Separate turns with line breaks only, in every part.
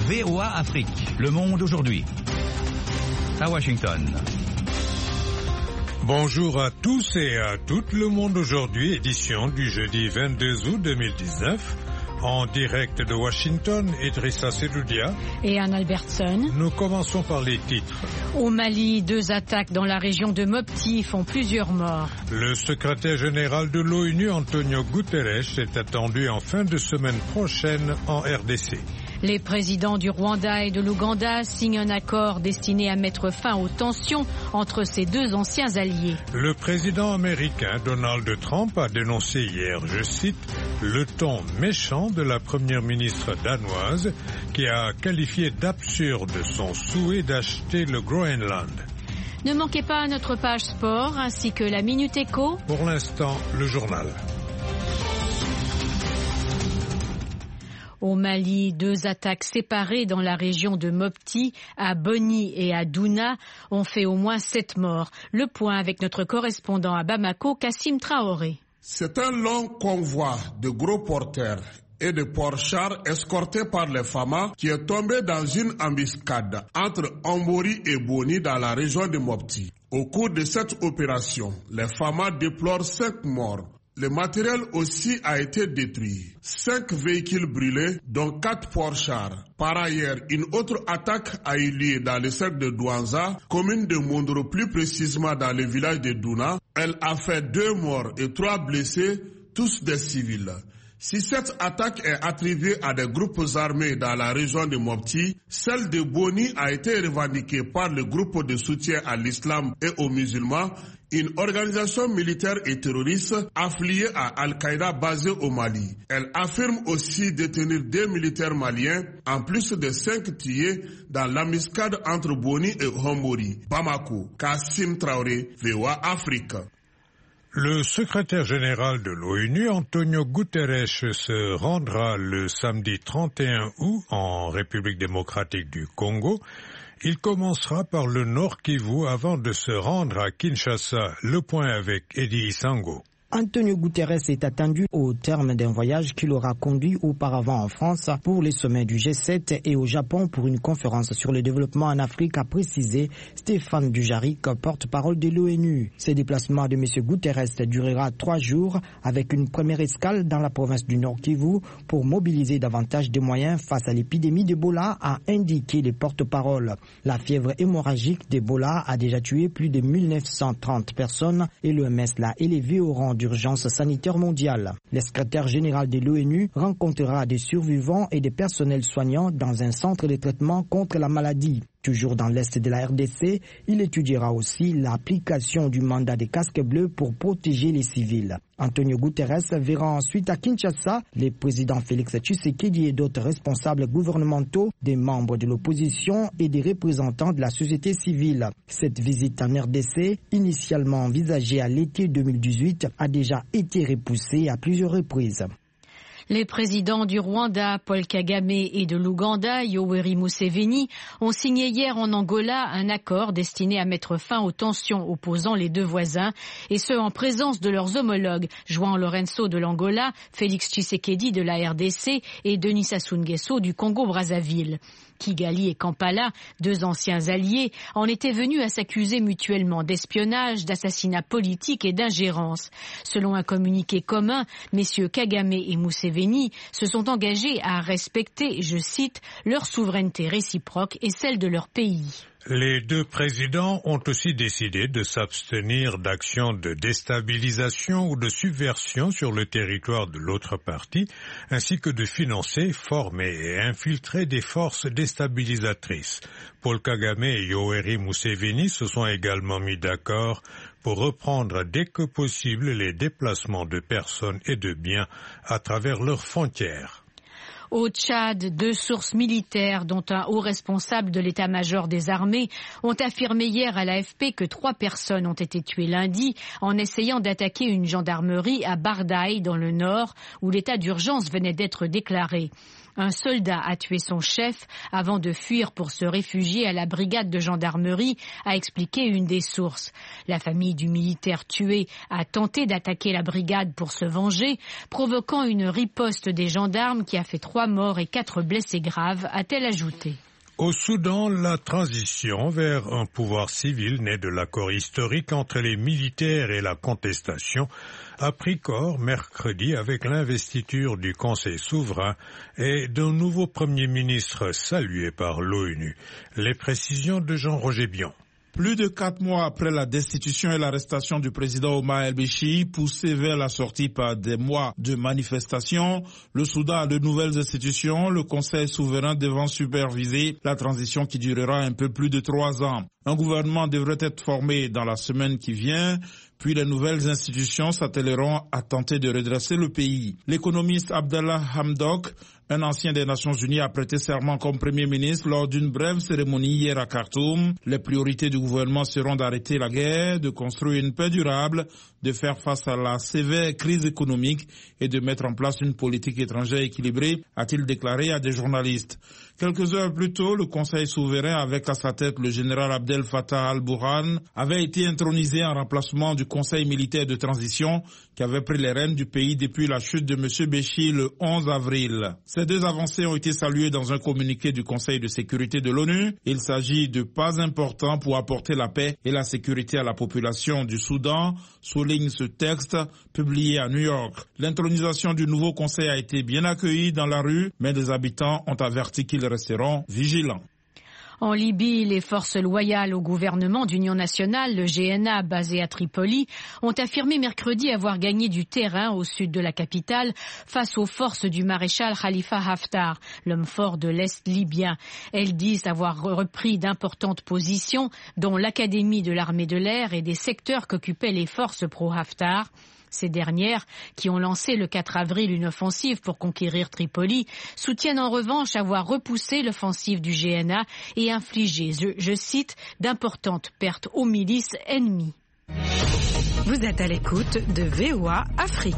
VOA Afrique, le monde aujourd'hui. À Washington.
Bonjour à tous et à toutes, le monde aujourd'hui, édition du jeudi 22 août 2019. En direct de Washington, Idrissa Sedoudia
et Anne Albertson.
Nous commençons par les titres.
Au Mali, 2 attaques dans la région de Mopti font plusieurs morts.
Le secrétaire général de l'ONU, Antonio Guterres, est attendu en fin de semaine prochaine en RDC.
Les présidents du Rwanda et de l'Ouganda signent un accord destiné à mettre fin aux tensions entre ces 2 anciens alliés.
Le président américain Donald Trump a dénoncé hier, je cite, le ton méchant de la première ministre danoise qui a qualifié d'absurde son souhait d'acheter le Groenland.
Ne manquez pas notre page sport ainsi que la Minute Éco.
Pour l'instant, le journal.
Au Mali, 2 attaques séparées dans la région de Mopti, à Boni et à Douna, ont fait au moins 7 morts. Le point avec notre correspondant à Bamako, Kassim Traoré.
C'est un long convoi de gros porteurs et de ports-chars escortés par les FAMA qui est tombé dans une embuscade entre Ambori et Boni dans la région de Mopti. Au cours de cette opération, les FAMA déplorent 5 morts. Le matériel aussi a été détruit. 5 véhicules brûlés, dont 4 ports-chars. Par ailleurs, une autre attaque a eu lieu dans le cercle de Douanza, commune de Mondro, plus précisément dans le village de Douna. Elle a fait 2 morts et 3 blessés, tous des civils. Si cette attaque est attribuée à des groupes armés dans la région de Mopti, celle de Boni a été revendiquée par le groupe de soutien à l'islam et aux musulmans, une organisation militaire et terroriste affiliée à Al-Qaïda basée au Mali. Elle affirme aussi détenir 2 militaires maliens, en plus de 5 tués dans l'embuscade entre Boni et Hombori. Bamako, Kassim Traoré, VOA Afrique.
Le secrétaire général de l'ONU, Antonio Guterres, se rendra le samedi 31 août en République démocratique du Congo. Il commencera par le Nord Kivu avant de se rendre à Kinshasa. Le point avec Eddie Isango.
Antonio Guterres est attendu au terme d'un voyage qu'il aura conduit auparavant en France pour les sommets du G7 et au Japon pour une conférence sur le développement en Afrique, a précisé Stéphane Dujarric, porte-parole de l'ONU. Ce déplacement de M. Guterres durera 3 jours avec une première escale dans la province du Nord Kivu pour mobiliser davantage de moyens face à l'épidémie d'Ebola, a indiqué les porte-paroles. La fièvre hémorragique d'Ebola a déjà tué plus de 1930 personnes et l'OMS l'a élevé au rang d'urgence sanitaire mondiale. Le secrétaire général de l'ONU rencontrera des survivants et des personnels soignants dans un centre de traitement contre la maladie. Toujours dans l'est de la RDC, il étudiera aussi l'application du mandat des casques bleus pour protéger les civils. Antonio Guterres verra ensuite à Kinshasa les présidents Félix Tshisekedi et d'autres responsables gouvernementaux, des membres de l'opposition et des représentants de la société civile. Cette visite en RDC, initialement envisagée à l'été 2018, a déjà été repoussée à plusieurs reprises.
Les présidents du Rwanda, Paul Kagame, et de l'Ouganda, Yoweri Museveni, ont signé hier en Angola un accord destiné à mettre fin aux tensions opposant les 2 voisins, et ce en présence de leurs homologues, João Lourenço de l'Angola, Félix Tshisekedi de la RDC et Denis Sassou Nguesso du Congo-Brazzaville. Kigali et Kampala, 2 anciens alliés, en étaient venus à s'accuser mutuellement d'espionnage, d'assassinat politique et d'ingérence. Selon un communiqué commun, messieurs Kagame et Museveni se sont engagés à respecter, je cite, leur souveraineté réciproque et celle de leur pays.
Les 2 présidents ont aussi décidé de s'abstenir d'actions de déstabilisation ou de subversion sur le territoire de l'autre partie, ainsi que de financer, former et infiltrer des forces déstabilisatrices. Paul Kagame et Yoweri Museveni se sont également mis d'accord pour reprendre dès que possible les déplacements de personnes et de biens à travers leurs frontières.
Au Tchad, 2 sources militaires, dont un haut responsable de l'état-major des armées, ont affirmé hier à l'AFP que 3 personnes ont été tuées lundi en essayant d'attaquer une gendarmerie à Bardaï dans le nord, où l'état d'urgence venait d'être déclaré. Un soldat a tué son chef avant de fuir pour se réfugier à la brigade de gendarmerie, a expliqué une des sources. La famille du militaire tué a tenté d'attaquer la brigade pour se venger, provoquant une riposte des gendarmes qui a fait 3 morts et 4 blessés graves, a-t-elle ajouté.
Au Soudan, la transition vers un pouvoir civil né de l'accord historique entre les militaires et la contestation a pris corps mercredi avec l'investiture du Conseil souverain et d'un nouveau Premier ministre salué par l'ONU. Les précisions de Jean-Roger Bion.
Plus de 4 mois après la destitution et l'arrestation du président Omar el-Béchir, poussé vers la sortie par des mois de manifestations, le Soudan a de nouvelles institutions, le Conseil souverain devant superviser la transition qui durera un peu plus de 3 ans. Un gouvernement devrait être formé dans la semaine qui vient, puis les nouvelles institutions s'attelleront à tenter de redresser le pays. L'économiste Abdallah Hamdok, un ancien des Nations Unies, a prêté serment comme Premier ministre lors d'une brève cérémonie hier à Khartoum. Les priorités du gouvernement seront d'arrêter la guerre, de construire une paix durable, de faire face à la sévère crise économique et de mettre en place une politique étrangère équilibrée, a-t-il déclaré à des journalistes. Quelques heures plus tôt, le Conseil souverain, avec à sa tête le général Abdel Fattah al-Burhan, avait été intronisé en remplacement du Conseil militaire de transition qui avait pris les rênes du pays depuis la chute de M. Béchir le 11 avril. Ces 2 avancées ont été saluées dans un communiqué du Conseil de sécurité de l'ONU. Il s'agit de pas importants pour apporter la paix et la sécurité à la population du Soudan, souligne ce texte publié à New York. L'intronisation du nouveau Conseil a été bien accueillie dans la rue, mais les habitants ont averti qu'ils resteront vigilants.
En Libye, les forces loyales au gouvernement d'union nationale, le GNA basé à Tripoli, ont affirmé mercredi avoir gagné du terrain au sud de la capitale face aux forces du maréchal Khalifa Haftar, l'homme fort de l'Est libyen. Elles disent avoir repris d'importantes positions, dont l'académie de l'armée de l'air et des secteurs qu'occupaient les forces pro-Haftar. Ces dernières, qui ont lancé le 4 avril une offensive pour conquérir Tripoli, soutiennent en revanche avoir repoussé l'offensive du GNA et infligé, je cite, d'importantes pertes aux milices ennemies.
Vous êtes à l'écoute de VOA Afrique.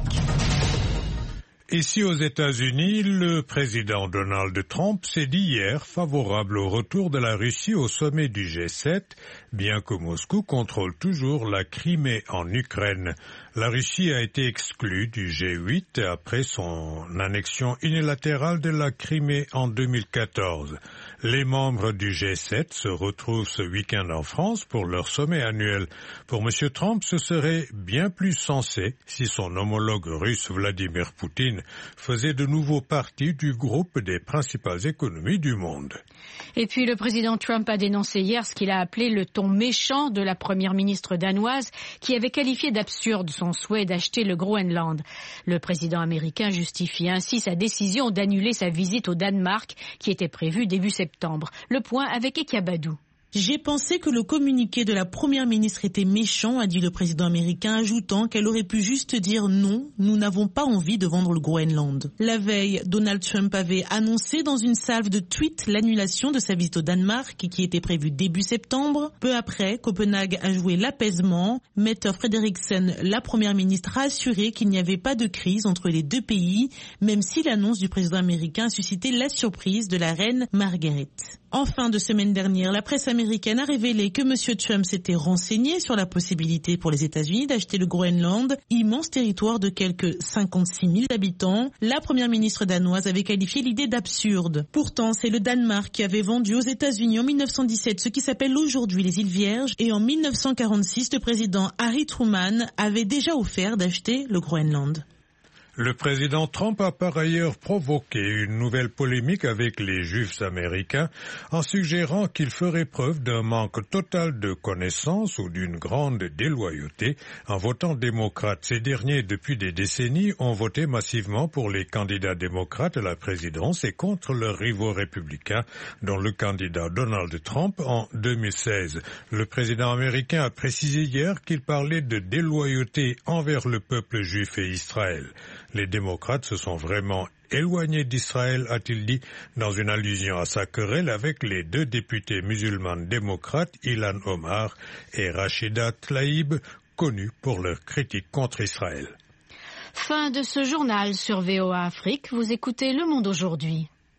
Ici aux États-Unis, le président Donald Trump s'est dit hier favorable au retour de la Russie au sommet du G7, bien que Moscou contrôle toujours la Crimée en Ukraine. La Russie a été exclue du G8 après son annexion unilatérale de la Crimée en 2014. Les membres du G7 se retrouvent ce week-end en France pour leur sommet annuel. Pour M. Trump, ce serait bien plus sensé si son homologue russe Vladimir Poutine faisait de nouveau partie du groupe des principales économies du monde.
Et puis le président Trump a dénoncé hier ce qu'il a appelé le ton méchant de la première ministre danoise qui avait qualifié d'absurde son souhait d'acheter le Groenland. Le président américain justifie ainsi sa décision d'annuler sa visite au Danemark qui était prévue début septembre. Le point avec Ekabadou.
J'ai pensé que le communiqué de la première ministre était méchant, a dit le président américain, ajoutant qu'elle aurait pu juste dire non, nous n'avons pas envie de vendre le Groenland. La veille, Donald Trump avait annoncé dans une salve de tweets l'annulation de sa visite au Danemark qui était prévue début septembre. Peu après, Copenhague a joué l'apaisement. Mette Frederiksen, la première ministre, a assuré qu'il n'y avait pas de crise entre les 2 pays, même si l'annonce du président américain a suscité la surprise de la reine Margaret. En fin de semaine dernière, la presse américaine a révélé que M. Trump s'était renseigné sur la possibilité pour les États-Unis d'acheter le Groenland, immense territoire de quelques 56 000 habitants. La première ministre danoise avait qualifié l'idée d'absurde. Pourtant, c'est le Danemark qui avait vendu aux États-Unis en 1917 ce qui s'appelle aujourd'hui les îles Vierges et en 1946, le président Harry Truman avait déjà offert d'acheter le Groenland.
Le président Trump a par ailleurs provoqué une nouvelle polémique avec les Juifs américains en suggérant qu'ils feraient preuve d'un manque total de connaissances ou d'une grande déloyauté en votant démocrate. Ces derniers, depuis des décennies, ont voté massivement pour les candidats démocrates à la présidence et contre leurs rivaux républicains, dont le candidat Donald Trump en 2016. Le président américain a précisé hier qu'il parlait de déloyauté envers le peuple juif et Israël. Les démocrates se sont vraiment éloignés d'Israël, a-t-il dit, dans une allusion à sa querelle avec les 2 députés musulmanes démocrates, Ilhan Omar et Rachida Tlaib, connus pour leurs critiques contre Israël.
Fin de ce journal sur VOA Afrique. Vous écoutez Le Monde aujourd'hui.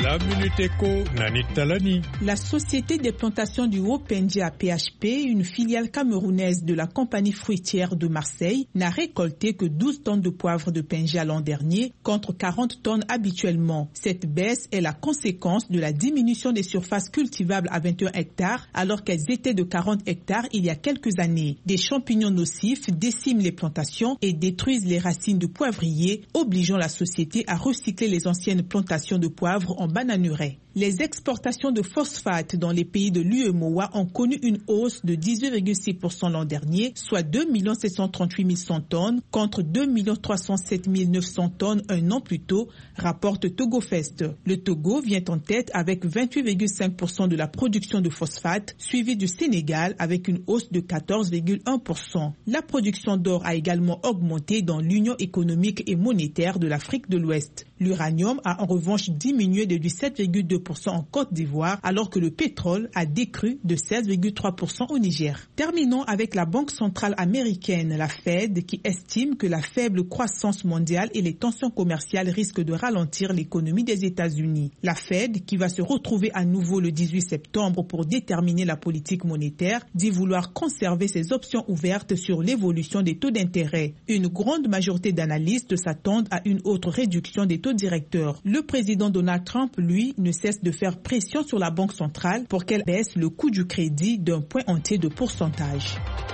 La Minute Éco, Nani Talani.
La société des plantations du Haut-Pendja PHP, une filiale camerounaise de la compagnie fruitière de Marseille, n'a récolté que 12 tonnes de poivre de Pendja l'an dernier, contre 40 tonnes habituellement. Cette baisse est la conséquence de la diminution des surfaces cultivables à 21 hectares, alors qu'elles étaient de 40 hectares il y a quelques années. Des champignons nocifs déciment les plantations et détruisent les racines de poivriers, obligeant la société à recycler les anciennes plantations de poivre en bananeraies. Les exportations de phosphate dans les pays de l'UEMOA ont connu une hausse de 18,6% l'an dernier, soit 2 738 100 tonnes contre 2 307 900 tonnes un an plus tôt, rapporte TogoFest. Le Togo vient en tête avec 28,5% de la production de phosphate, suivi du Sénégal avec une hausse de 14,1%. La production d'or a également augmenté dans l'Union économique et monétaire de l'Afrique de l'Ouest. L'uranium a en revanche diminué de 7,2% en Côte d'Ivoire, alors que le pétrole a décru de 16,3% au Niger. Terminons avec la Banque centrale américaine, la Fed, qui estime que la faible croissance mondiale et les tensions commerciales risquent de ralentir l'économie des États-Unis. La Fed, qui va se retrouver à nouveau le 18 septembre pour déterminer la politique monétaire, dit vouloir conserver ses options ouvertes sur l'évolution des taux d'intérêt. Une grande majorité d'analystes s'attendent à une autre réduction des taux directeurs. Le président Donald Trump, lui, ne cesse de faire pression sur la Banque centrale pour qu'elle baisse le coût du crédit d'un point entier de pourcentage.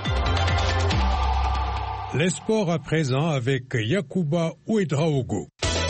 Les sports à présent avec Yacouba Ouedraogo.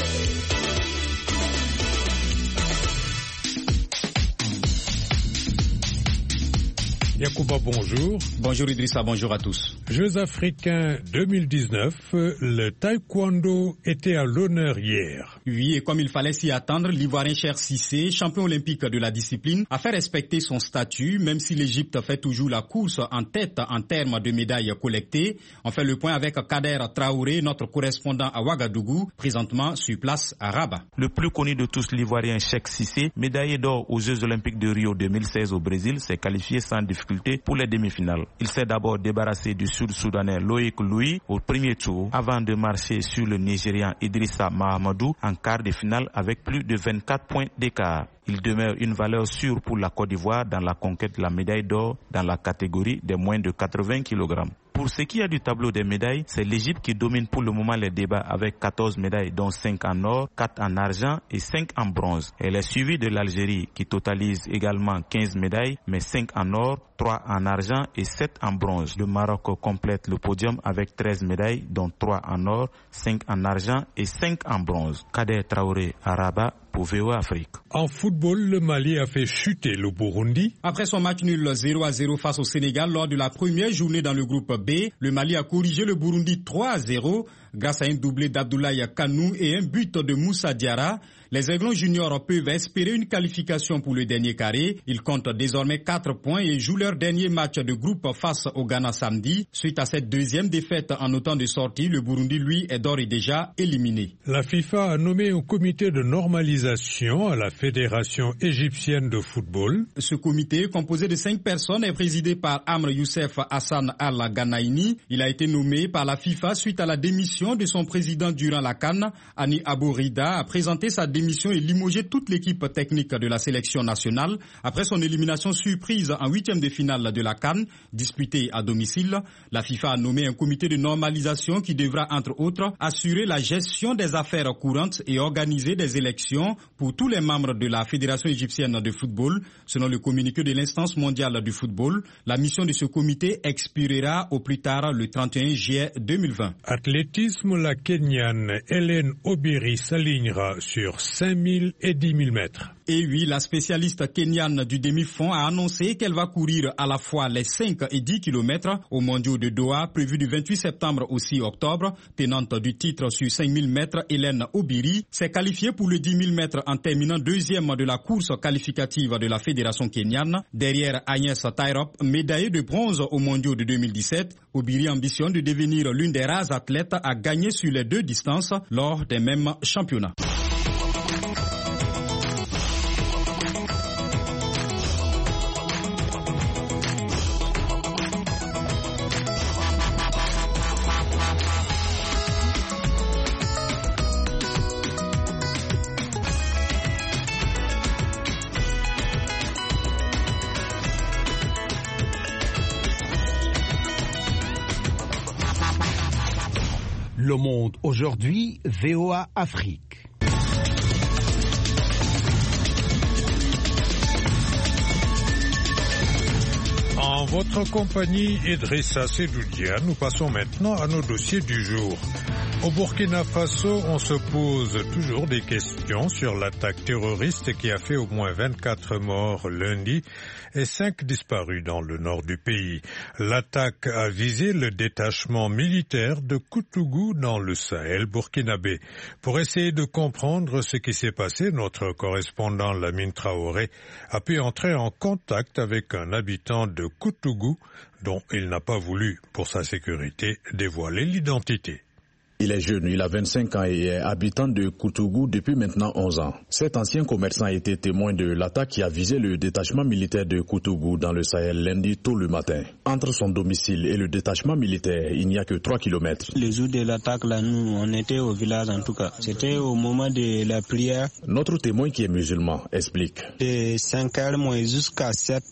Yacouba, bonjour.
Bonjour Idrissa, bonjour à tous.
Jeux africains 2019, le taekwondo était à l'honneur hier.
Oui, et comme il fallait s'y attendre, l'Ivoirien Cher Cissé, champion olympique de la discipline, a fait respecter son statut, même si l'Égypte fait toujours la course en tête en termes de médailles collectées. On fait le point avec Kader Traoré, notre correspondant à Ouagadougou, présentement sur place à Rabat.
Le plus connu de tous, l'Ivoirien Cheikh Cissé, médaillé d'or aux Jeux olympiques de Rio 2016 au Brésil, s'est qualifié sans difficulté pour les demi-finales. Il s'est d'abord débarrassé du Sud-Soudanais Loïc Louis au premier tour avant de marcher sur le Nigérian Idrissa Mahamadou en quart de finale avec plus de 24 points d'écart. Il demeure une valeur sûre pour la Côte d'Ivoire dans la conquête de la médaille d'or dans la catégorie des moins de 80 kg. Pour ce qui est du tableau des médailles, c'est l'Égypte qui domine pour le moment les débats avec 14 médailles dont 5 en or, 4 en argent et 5 en bronze. Elle est suivie de l'Algérie qui totalise également 15 médailles mais 5 en or, 3 en argent et 7 en bronze. Le Maroc complète le podium avec 13 médailles dont 3 en or, 5 en argent et 5 en bronze. Kader Traoré à Rabat pour VOA Afrique.
En football, le Mali a fait chuter le Burundi.
Après son match nul 0-0 face au Sénégal lors de la première journée dans le groupe B, le Mali a corrigé le Burundi 3-0 grâce à un doublé d'Abdoulaye Kanou et un but de Moussa Diarra. Les Aiglons juniors peuvent espérer une qualification pour le dernier carré. Ils comptent désormais 4 points et jouent leur dernier match de groupe face au Ghana samedi. Suite à cette deuxième défaite en autant de sorties, le Burundi, lui, est d'ores et déjà éliminé.
La FIFA a nommé un comité de normalisation à la Fédération égyptienne de football.
Ce comité, composé de 5 personnes, est présidé par Amr Youssef Hassan Al-Ghanaïni. Il a été nommé par la FIFA suite à la démission de son président durant la CAN. Ani Abourida a présenté sa démission et limogé toute l'équipe technique de la sélection nationale après son élimination surprise en 8e de finale de la CAN, disputée à domicile. La FIFA a nommé un comité de normalisation qui devra, entre autres, assurer la gestion des affaires courantes et organiser des élections pour tous les membres de la Fédération égyptienne de football. Selon le communiqué de l'instance mondiale du football, la mission de ce comité expirera au plus tard le 31 juillet 2020.
Athlétisme, la Kenyane Hélène Obiri s'alignera sur 5000 et 10 000 mètres.
Et oui, la spécialiste kenyane du demi-fond a annoncé qu'elle va courir à la fois les 5 et 10 km aux mondiaux de Doha, prévus du 28 septembre au 6 octobre. Tenante du titre sur 5000 mètres, Hélène Obiri s'est qualifiée pour le 10 000 mètres en terminant deuxième de la course qualificative de la fédération kenyane. Derrière Agnès Tairop, médaillée de bronze aux mondiaux de 2017, Obiri ambitionne de devenir l'une des rares athlètes à gagner sur les 2 distances lors des mêmes championnats.
Le Monde aujourd'hui, VOA Afrique.
En votre compagnie, Idrissa Sedoudia, nous passons maintenant à nos dossiers du jour. Au Burkina Faso, on se pose toujours des questions sur l'attaque terroriste qui a fait au moins 24 morts lundi et 5 disparus dans le nord du pays. L'attaque a visé le détachement militaire de Koutougou dans le Sahel burkinabé. Pour essayer de comprendre ce qui s'est passé, notre correspondant Lamine Traoré a pu entrer en contact avec un habitant de Koutougou dont il n'a pas voulu, pour sa sécurité, dévoiler l'identité.
Il est jeune, il a 25 ans et est habitant de Koutougou depuis maintenant 11 ans. Cet ancien commerçant a été témoin de l'attaque qui a visé le détachement militaire de Koutougou dans le Sahel lundi tôt le matin. Entre son domicile et le détachement militaire, il n'y a que 3 kilomètres.
Le jour de l'attaque, là, nous, on était au village en tout cas. C'était au moment de la prière.
Notre témoin qui est musulman explique.
De 5h jusqu'à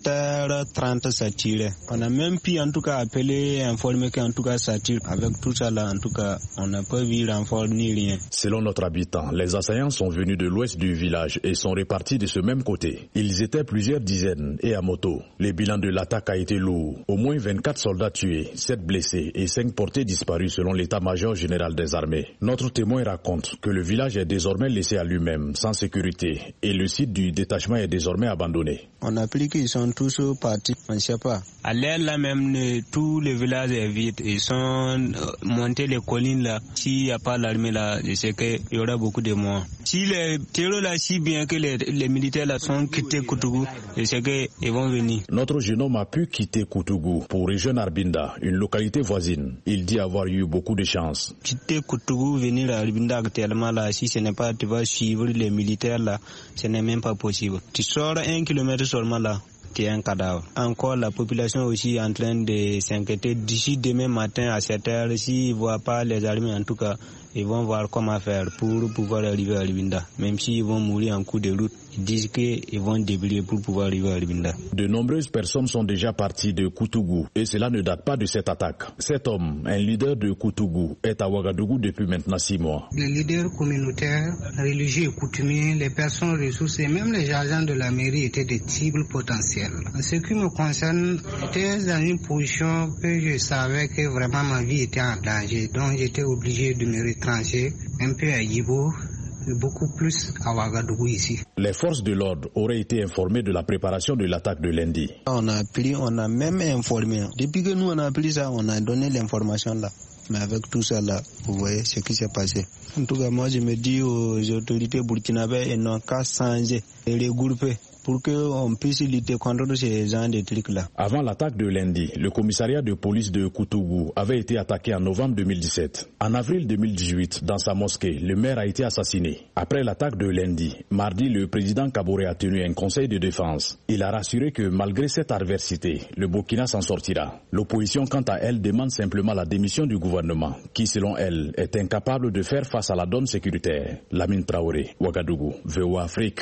7h30, ça tirait. On a même pu en tout cas appeler, informer qu'en tout cas ça tire. Avec tout ça là, en tout cas, on n'a pas vu renfort ni rien.
Selon notre habitant, les assaillants sont venus de l'ouest du village et sont répartis de ce même côté. Ils étaient plusieurs dizaines et à moto. Le bilan de l'attaque a été lourd. Au moins 24 soldats tués, 7 blessés et 5 portés disparus selon l'état-major général des armées. Notre témoin raconte que le village est désormais laissé à lui-même, sans sécurité, et le site du détachement est désormais abandonné.
On a appris qu'ils sont tous partis, on ne sait pas. À l'air là même, tout le village est vide. Ils sont montés les collines là. S'il n'y a pas l'armée là, je sais qu'il y aura beaucoup de morts. Si les terreurs là, si bien que les militaires là sont quittés Koutougou, je sais qu'ils vont venir.
Notre jeune homme a pu quitter Koutougou pour rejoindre Arbinda, une localité voisine. Il dit avoir eu beaucoup de chance.
Quitter Koutougou, venir à Arbinda actuellement là, si ce n'est pas tu vas suivre les militaires là, ce n'est même pas possible. Tu sors 1 kilomètre seulement là. Un cadavre. Encore la population aussi est en train de s'inquiéter. D'ici demain matin à 7h, s'ils ne voient pas les armées en tout cas, ils vont voir comment faire pour pouvoir arriver à Libinda. Même s'ils vont mourir en cours de route, ils disent qu'ils vont débrouiller pour pouvoir arriver à Libinda.
De nombreuses personnes sont déjà parties de Koutougou et cela ne date pas de cette attaque. Cet homme, un leader de Koutougou, est à Ouagadougou depuis maintenant 6 mois.
Les leaders communautaires, religieux et coutumiers, les personnes ressources et même les agents de la mairie étaient des cibles potentielles. En ce qui me concerne, j'étais dans une position que je savais que vraiment ma vie était en danger. Donc j'étais obligé de me retrancher un peu à Yibo, beaucoup plus à Ouagadougou ici.
Les forces de l'ordre auraient été informées de la préparation de l'attaque de lundi.
On a même informé. Depuis que nous on a appris ça, on a donné l'information là. Mais avec tout ça là, vous voyez ce qui s'est passé. En tout cas, moi je me dis aux autorités burkinabées, elles n'ont qu'à changer et regrouper pour qu'on puisse lutter contre ces gens de trucs-là.
Avant l'attaque de lundi, le commissariat de police de Koutougou avait été attaqué en novembre 2017. En avril 2018, dans sa mosquée, le maire a été assassiné. Après l'attaque de lundi, mardi, le président Kaboré a tenu un conseil de défense. Il a rassuré que malgré cette adversité, le Burkina s'en sortira. L'opposition, quant à elle, demande simplement la démission du gouvernement, qui, selon elle, est incapable de faire face à la donne sécuritaire. Lamine Traoré, Ouagadougou, VOA Afrique.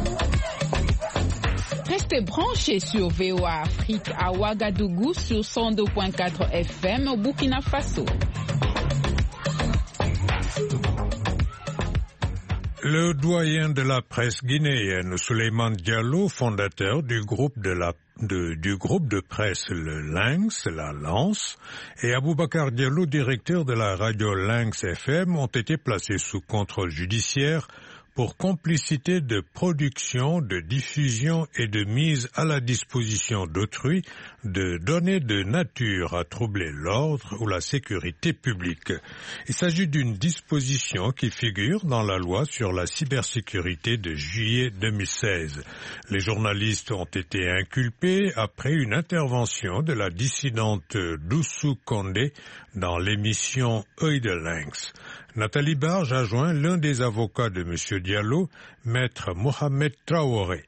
Restez branchés sur VOA Afrique à Ouagadougou sur 102.4 FM au Burkina Faso.
Le doyen de la presse guinéenne, Souleymane Diallo, fondateur du groupe de presse le Lynx, la Lance, et Aboubacar Diallo, directeur de la radio Lynx FM, ont été placés sous contrôle judiciaire pour complicité de production, de diffusion et de mise à la disposition d'autrui de données de nature à troubler l'ordre ou la sécurité publique. Il s'agit d'une disposition qui figure dans la loi sur la cybersécurité de juillet 2016. Les journalistes ont été inculpés après une intervention de la dissidente Doussou Condé dans l'émission Œil de Lynx. Nathalie Barge a joint l'un des avocats de M. Diallo, maître Mohamed Traoré.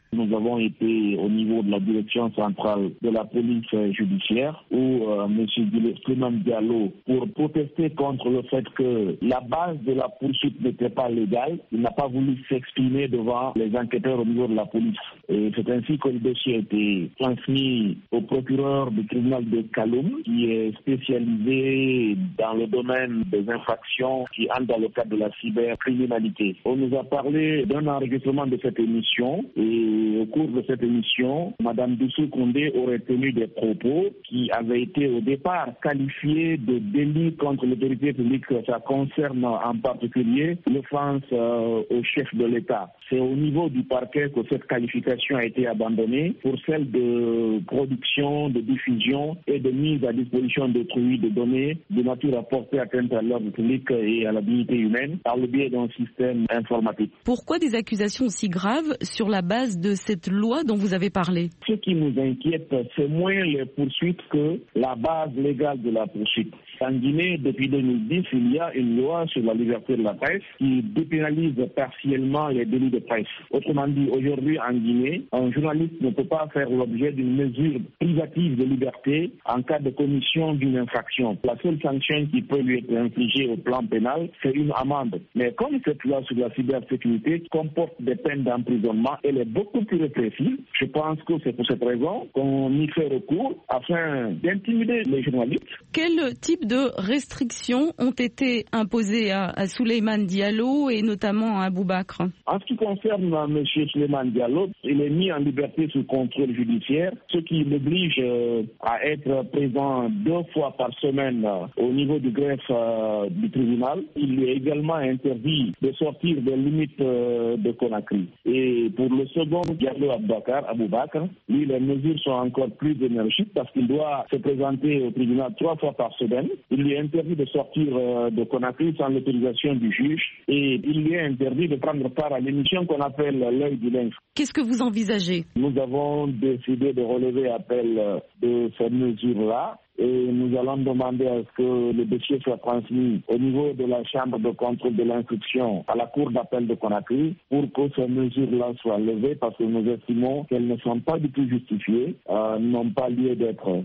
Nous avons été au niveau de la direction centrale de la police judiciaire où M. Clément Diallo, pour protester contre le fait que la base de la poursuite n'était pas légale, il n'a pas voulu s'exprimer devant les enquêteurs au niveau de la police. Et c'est ainsi que le dossier a été transmis au procureur du tribunal de Kaloum, qui est spécialisé dans le domaine des infractions qui entrent dans le cadre de la cybercriminalité. On nous a parlé d'un enregistrement de cette émission et au cours de cette émission, Mme Doussou Koundé aurait tenu des propos qui avaient été au départ qualifiés de délit contre l'autorité publique. Ça concerne en particulier l'offense au chef de l'État. C'est au niveau du parquet que cette qualification a été abandonnée pour celle de production, de diffusion et de mise à disposition d'autrui de données de nature à porter atteinte à l'ordre public et à la dignité humaine par le biais d'un système informatique.
Pourquoi des accusations aussi graves sur la base de cette loi dont vous avez parlé?
Ce qui nous inquiète, c'est moins les poursuites que la base légale de la poursuite. En Guinée, depuis 2010, il y a une loi sur la liberté de la presse qui dépénalise partiellement les délits de presse. Autrement dit, aujourd'hui en Guinée, un journaliste ne peut pas faire l'objet d'une mesure privative de liberté en cas de commission d'une infraction. La seule sanction qui peut lui être infligée au plan pénal, c'est une amende. Mais comme cette loi sur la cybersécurité comporte des peines d'emprisonnement, elle est beaucoup plus répressive. Je pense que c'est pour cette raison qu'on y fait recours afin d'intimider les journalistes.
Quel type de restrictions ont été imposées à Souleymane Diallo et notamment à Boubacar?
En ce qui concerne M. Souleymane Diallo, il est mis en liberté sous contrôle judiciaire, ce qui l'oblige à être présent 2 fois par semaine au niveau du greffe du tribunal. Il lui est également interdit de sortir des limites de Conakry. Et pour le second, Diallo Aboubakar, lui, les mesures sont encore plus énergiques parce qu'il doit se présenter au tribunal 3 fois par semaine. Il lui est interdit de sortir de Conakry sans l'autorisation du juge et il lui est interdit de prendre part à l'émission qu'on appelle l'œil du lynx.
Qu'est-ce que vous envisagez?
Nous avons décidé de relever appel de ces mesures-là. Et nous allons demander à ce que le dossier soit transmis au niveau de la chambre de contrôle de l'instruction à la cour d'appel de Conakry pour que ces mesures-là soient levées parce que nous estimons qu'elles ne sont pas du tout justifiées, n'ont pas lieu d'être.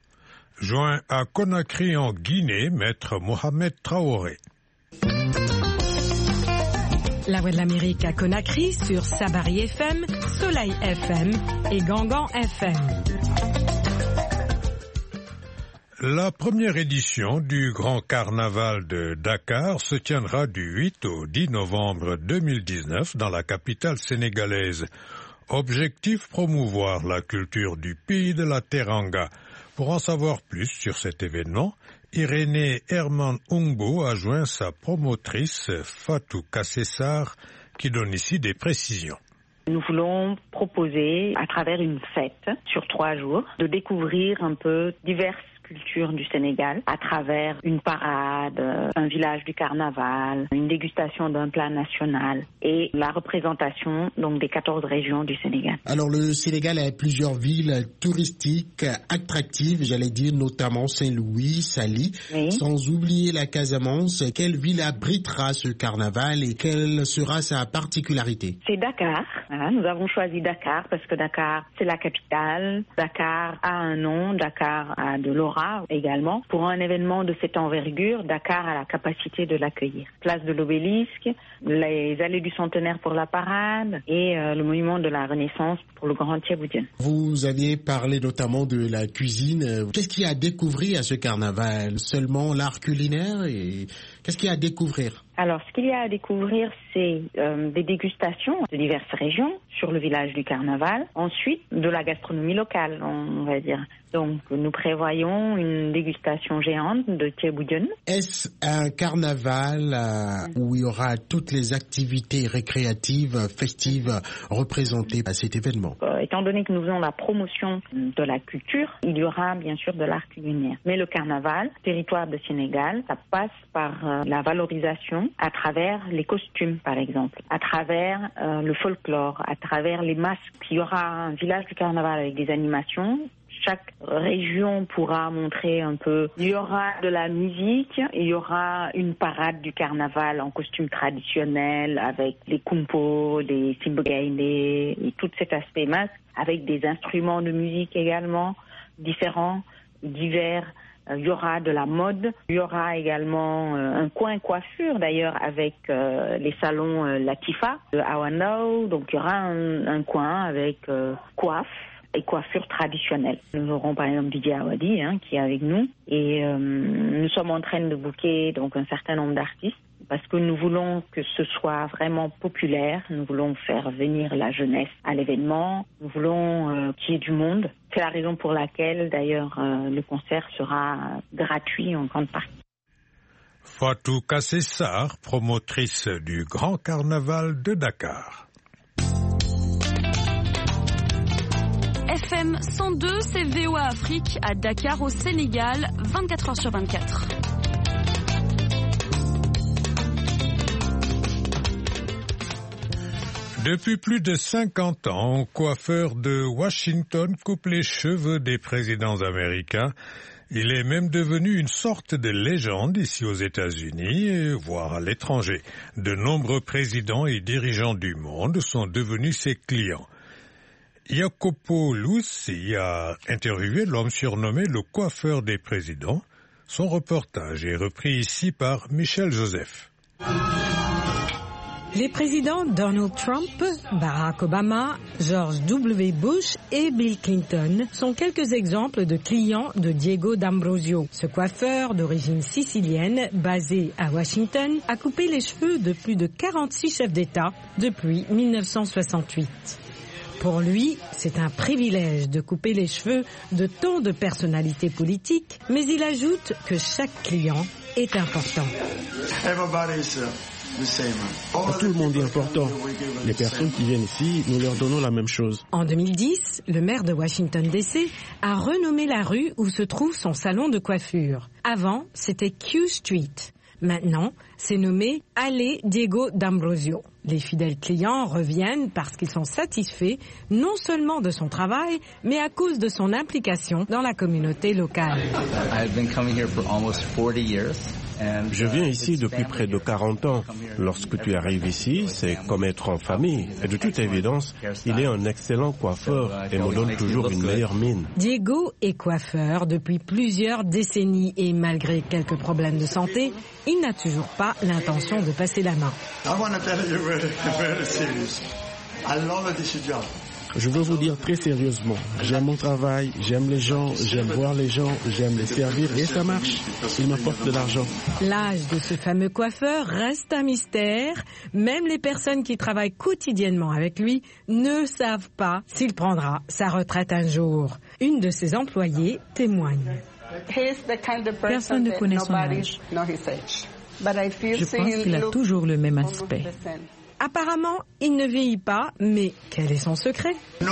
Joint à Conakry en Guinée, maître Mohamed Traoré.
La Voix de l'Amérique à Conakry sur Sabari FM, Soleil FM et Gangan FM.
La première édition du Grand Carnaval de Dakar se tiendra du 8 au 10 novembre 2019 dans la capitale sénégalaise. Objectif, promouvoir la culture du pays de la Teranga. Pour en savoir plus sur cet événement, Irénée Herman Ungbo a joint sa promotrice Fatou Kassessar qui donne ici des précisions.
Nous voulons proposer, à travers une fête sur 3 jours, de découvrir un peu diverses culture du Sénégal à travers une parade, un village du carnaval, une dégustation d'un plat national et la représentation donc des 14 régions du Sénégal.
Alors le Sénégal a plusieurs villes touristiques attractives, j'allais dire notamment Saint-Louis, Saly, oui. Sans oublier la Casamance. Quelle ville abritera ce carnaval et quelle sera sa particularité?
C'est Dakar. Voilà, nous avons choisi Dakar parce que Dakar c'est la capitale. Dakar a un nom, Dakar a de l'aura également. Pour un événement de cette envergure, Dakar a la capacité de l'accueillir. Place de l'Obélisque, les allées du Centenaire pour la parade et le monument de la Renaissance pour le Grand Thiaboutienne.
Vous aviez parlé notamment de la cuisine. Qu'est-ce qu'il y a à découvrir à ce carnaval? Seulement l'art culinaire et qu'est-ce qu'il y a à découvrir?
Alors, ce qu'il y a à découvrir, c'est des dégustations de diverses régions sur le village du carnaval. Ensuite, de la gastronomie locale, on va dire. Donc, nous prévoyons une dégustation géante de thieboudienne.
Est-ce un carnaval où il y aura toutes les activités récréatives, festives représentées à cet événement?
Étant donné que nous faisons la promotion de la culture, il y aura bien sûr de l'art culinaire. Mais le carnaval, territoire de Sénégal, ça passe par la valorisation à travers les costumes, par exemple, à travers le folklore, à travers les masques. Il y aura un village du carnaval avec des animations chaque région pourra montrer un peu. Il y aura de la musique, il y aura une parade du carnaval en costume traditionnel avec les kumpo, les simbogaine et tout cet aspect masque, avec des instruments de musique également différents, divers. Il y aura de la mode, il y aura également un coin coiffure d'ailleurs avec les salons Latifa de Awano. Donc il y aura un coin avec coiffe et coiffure traditionnelle. Nous aurons par exemple Didier Awadi qui est avec nous et nous sommes en train de booker donc un certain nombre d'artistes parce que nous voulons que ce soit vraiment populaire, nous voulons faire venir la jeunesse à l'événement, nous voulons qu'il y ait du monde. C'est la raison pour laquelle d'ailleurs le concert sera gratuit en grande partie.
Fatou Kassessar, promotrice du Grand Carnaval de Dakar.
FM 102, c'est VOA Afrique à Dakar au Sénégal, 24h sur 24.
Depuis plus de 50 ans, un coiffeur de Washington coupe les cheveux des présidents américains. Il est même devenu une sorte de légende ici aux États-Unis, voire à l'étranger. De nombreux présidents et dirigeants du monde sont devenus ses clients. Jacopo Luzzi a interviewé l'homme surnommé le coiffeur des présidents. Son reportage est repris ici par Michel Joseph.
Les présidents Donald Trump, Barack Obama, George W. Bush et Bill Clinton sont quelques exemples de clients de Diego D'Ambrosio. Ce coiffeur d'origine sicilienne, basé à Washington, a coupé les cheveux de plus de 46 chefs d'État depuis 1968. Pour lui, c'est un privilège de couper les cheveux de tant de personnalités politiques, mais il ajoute que chaque client est important.
Tout le monde est important. Les personnes qui viennent ici, nous leur donnons la même chose.
En 2010, le maire de Washington DC a renommé la rue où se trouve son salon de coiffure. Avant, c'était Q Street. Maintenant, c'est nommé Allée Diego D'Ambrosio. Les fidèles clients reviennent parce qu'ils sont satisfaits non seulement de son travail, mais à cause de son implication dans la communauté locale.
Je viens ici depuis près de 40 ans. Lorsque tu arrives ici, c'est comme être en famille. Et de toute évidence, il est un excellent coiffeur et me donne toujours une meilleure mine.
Diego est coiffeur depuis plusieurs décennies et malgré quelques problèmes de santé, il n'a toujours pas l'intention de passer la main.
Je veux vous dire très sérieusement, j'aime mon travail, j'aime les gens, j'aime voir les gens, j'aime les servir et ça marche. Il m'apporte de l'argent.
L'âge de ce fameux coiffeur reste un mystère. Même les personnes qui travaillent quotidiennement avec lui ne savent pas s'il prendra sa retraite un jour. Une de ses employées témoigne.
Personne ne connaît son âge. Je pense qu'il a toujours le même aspect.
Apparemment, il ne vieillit pas, mais quel est son secret?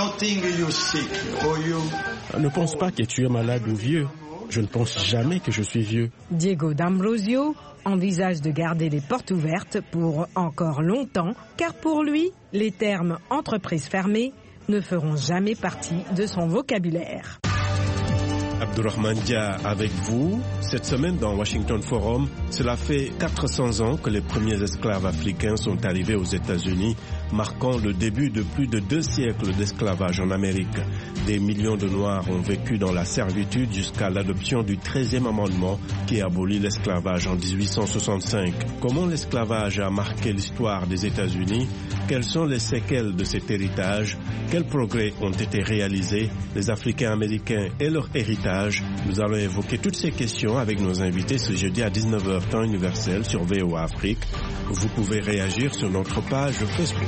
Ne pense pas que tu es malade ou vieux. Je ne pense jamais que je suis vieux.
Diego D'Ambrosio envisage de garder les portes ouvertes pour encore longtemps, car pour lui, les termes « entreprise fermée » ne feront jamais partie de son vocabulaire.
Abdourahmane Dia avec vous. Cette semaine dans Washington Forum, cela fait 400 ans que les premiers esclaves africains sont arrivés aux États-Unis, marquant le début de plus de 2 siècles d'esclavage en Amérique. Des millions de Noirs ont vécu dans la servitude jusqu'à l'adoption du 13e amendement qui abolit l'esclavage en 1865. Comment l'esclavage a marqué l'histoire des États-Unis? Quelles sont les séquelles de cet héritage? Quels progrès ont été réalisés? Les Africains américains et leur héritage? Nous allons évoquer toutes ces questions avec nos invités ce jeudi à 19h temps universel sur VOA Afrique. Vous pouvez réagir sur notre page Facebook.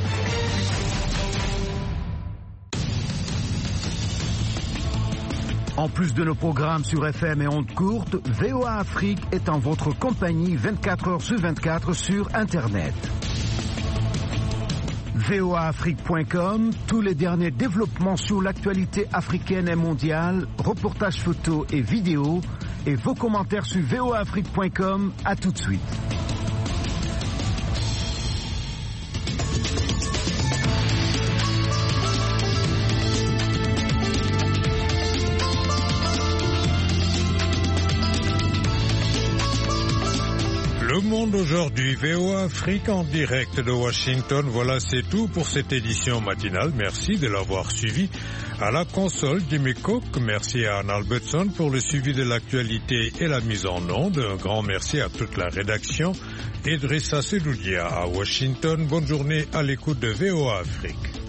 En plus de nos programmes sur FM et ondes courtes, VOA Afrique est en votre compagnie 24h sur 24 sur Internet. voaafrique.com, tous les derniers développements sur l'actualité africaine et mondiale, reportages photos et vidéos, et vos commentaires sur voaafrique.com. À tout de suite.
monde aujourd'hui. VOA Afrique en direct de Washington. Voilà, c'est tout pour cette édition matinale. Merci de l'avoir suivi. À la console, Jimmy Cook. Merci à Anne Albertson pour le suivi de l'actualité et la mise en onde. Un grand merci à toute la rédaction. Idrissa Sedoudia à Washington. Bonne journée à l'écoute de VOA Afrique.